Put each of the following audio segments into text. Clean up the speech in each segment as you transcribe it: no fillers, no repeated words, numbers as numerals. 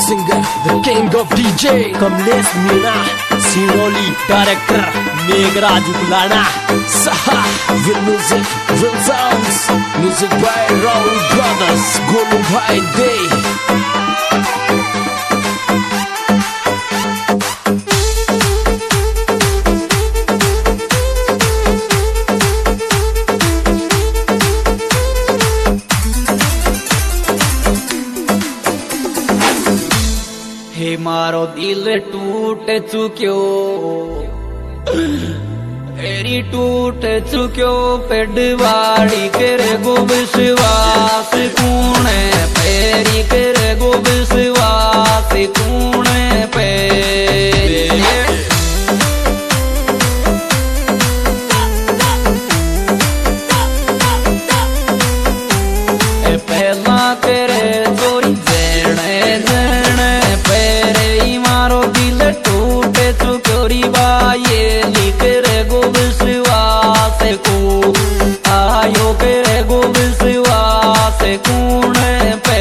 singer, the king of DJ, Kamlesh Meena, Siroli director Meghraj Uklana, Saha, real music, real sounds, music by Raul Brothers, Golu Bhai Day. हे मारो दिल टूट चुक्यो, मेरी टूट चुक्यो पेडवाड़ी करे गो विश्वास कूणे पेरी करे गो विश्वास कूणे पे पहला करे चोरी जेने जेने पेरे मारो दिल टूटे चुक्योरी बाये लिख रे गो विश्वास को आयो करे गो विश्वास कूणे पे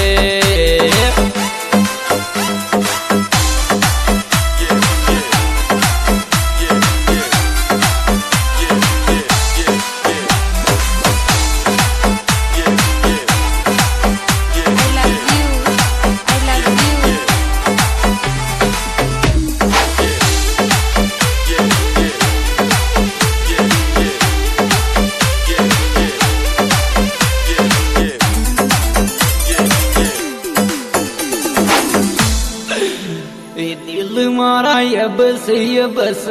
दिल मारा ये बस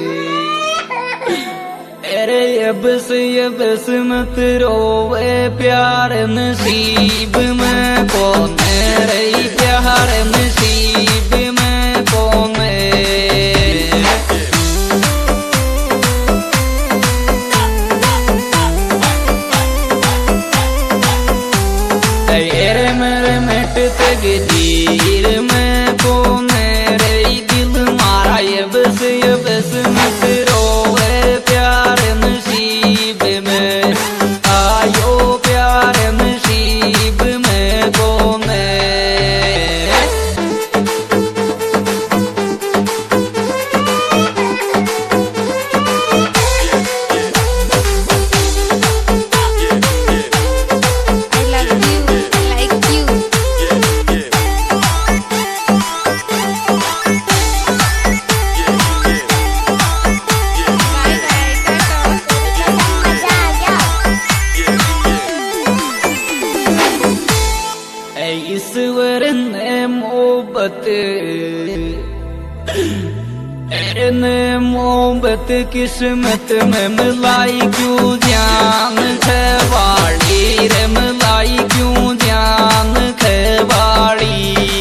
अरे ये बस मत रोवे प्यार नसीब में कौन रे प्यार नसीब में कौन तेरे मेरे मिटते गजीर में कौन ये बस मत रोवे प्यार नसीब में आयो प्यार नसीब में कौन ईश्वर ने मोहब्बत ने मोहब्बत किस्मत में मिलाई क्यों जान खवाड़ी रे मिलाई क्यों जान खवाड़ी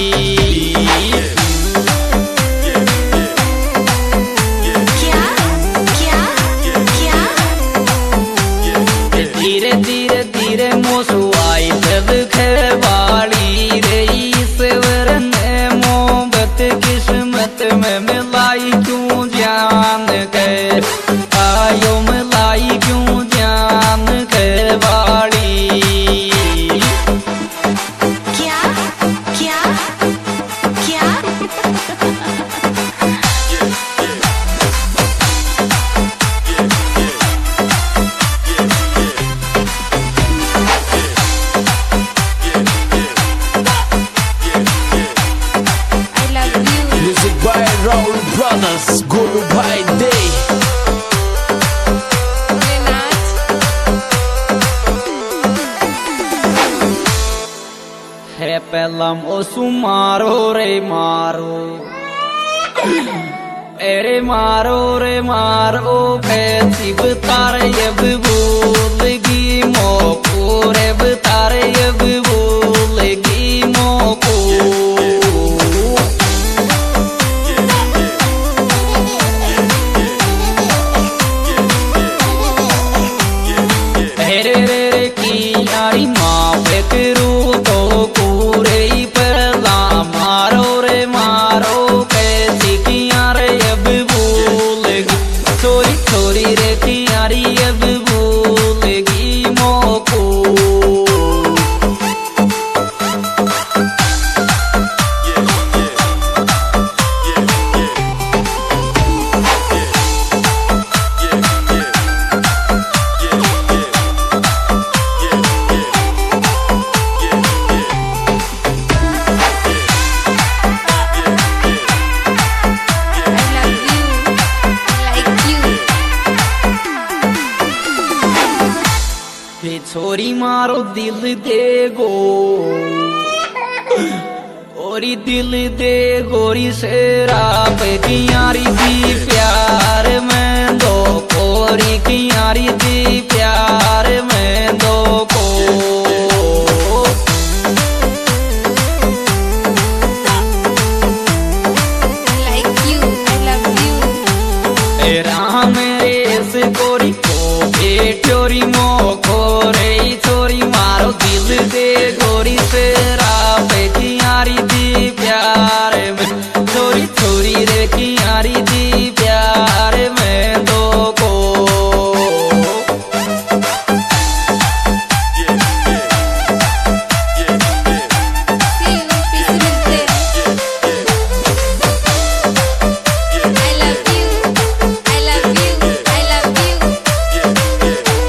धीरे धीरे धीरे मोसुआई जब खवाड़ी रे ईश्वर ने मोहब्बत किस्मत में मिलाई क्यों जान के आयो मिलाई क्यों जान खवाड़ी क्या क्या क्या Music by Raul Brothers, Golu Bhai Day. है पहला मोसू मारो रे मारो अरे मारो रे मारो कैसी बतारे अब बोलेगी मोको रे बतारे अब बोलेगी मोको रे रे की यारी माँ पे करू तो पूरे पहला मारो रे मारो कैसी किया रे अब बोलेगी छोरी छोरी रे की यारी अब बोलेगी मोको छोरी मारो दिल दे गो गोरी दिल दे गोरी शेरा पे कियारी दी प्यार में दो गोरी कियारी दी प्यार में दो को Like you, I love you. Ram रेस गोरी को बेटोरी मो गोरे छोरी मारो दिल दे गोरी शेरा पे कियारी दी प्यार में छोरी छोरी रे कियारी दी प्यार में दो को See you, peace मिलते हैं. I love you, I love you, I love you.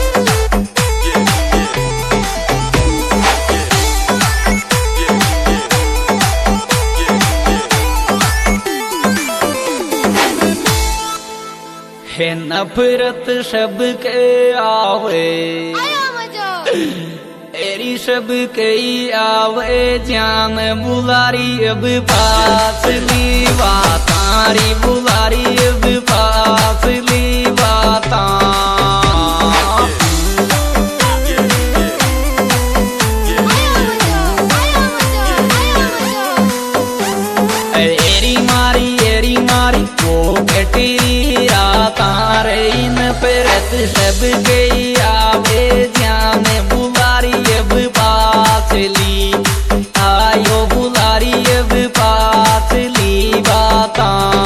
है नफरत सबके आवे आया मजा. एरी सब कई आवे जान बुलारी अब पास ली बातारी बुलारी अब पास ली बाता एरी मारी वो कटी रातारे इन परत सब गई आवे जान बुलारी अब पास ली आयो बुलारी अब पास ली बाता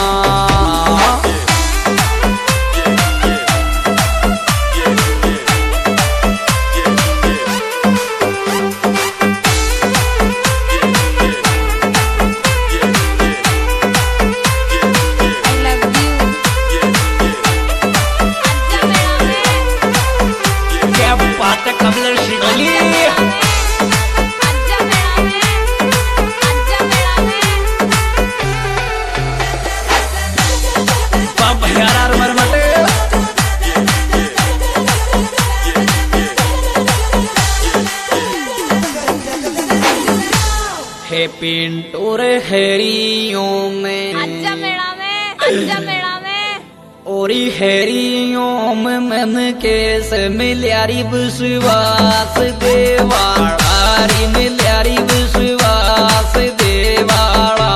I love you. आजा मेरा मैं. क्या बात है कमलेश शिरोली. आजा मेरा मैं. आजा मेरा मैं. बाप यार मरमटे. है पिंटू रे हेरियों में आजा मेरा मैं. आजा मेरा मैं. ओरी हेरियों में मन केस मिल्यारी विश्वास देवाड़ी मिल्यारी विश्वास देवाड़ा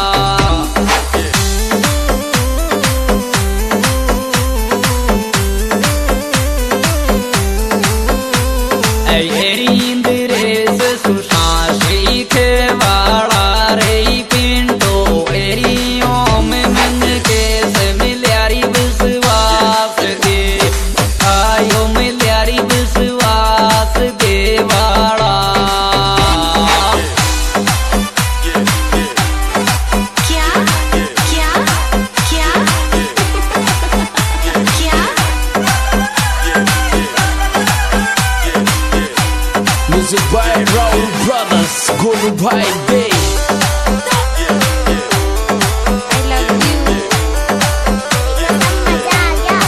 इंद्रेश सुशासी खेवाड़ा रे पिंटो एरियों में मन केस मिल्यारी विश्वास दे आयो मिल्यारी विश्वास देवाड़ा क्या क्या क्या क्या Music by Raul Brothers, Golu Bhai Day. I love you. मजा आ गया.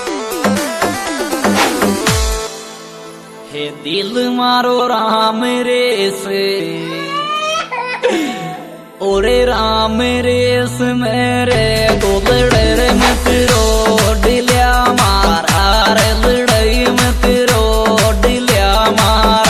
हे दिल मारो राम रेस ओरे राम रेस मेरे गोलड़र मत रोड लिया मारा रे लड़ाई मत रोड लिया मारा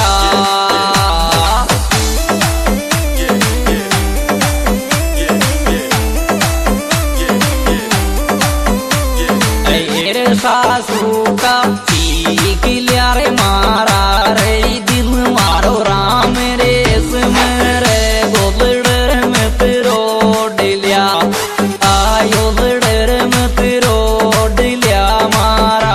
रे सासू का पीक लिया रे मारा रे दिल मारो राम रेस मेरे गोलड़र मत रोड लिया आयो लड़र मत रोड लिया मारा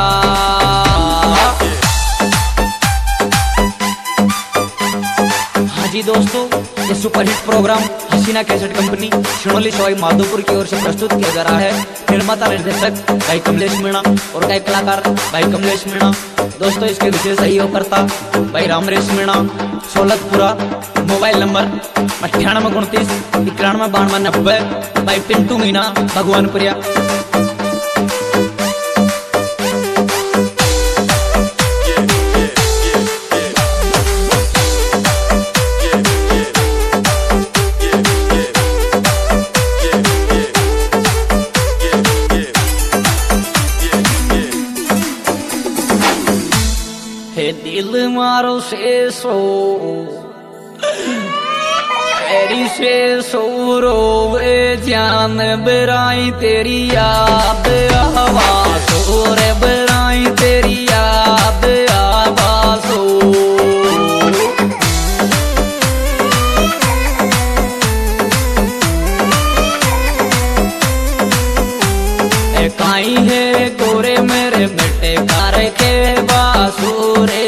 हाँ जी दोस्तों, ये superhit programme Haseena cassette company Shinoli Sawai Madhopur की ओर से प्रस्तुत किया जा रहा है। निर्माता निर्देशक भाई कमलेश मीणा और गायक कलाकार भाई कमलेश मीणा। दोस्तों, इसके विशेष सहयोगकर्ता भाई रामरेश मीणा सोलतपुरा। Mobile number 9829 91 92 90। भाई पिंटू मीणा भगवानपुरिया। हे दिल मारो से सो तेरी से सो रोवे जान बराई तेरी याद आवासो रे बराई तेरी याद आवासो काई है गोरे मेरे बेटे कार के बासुरे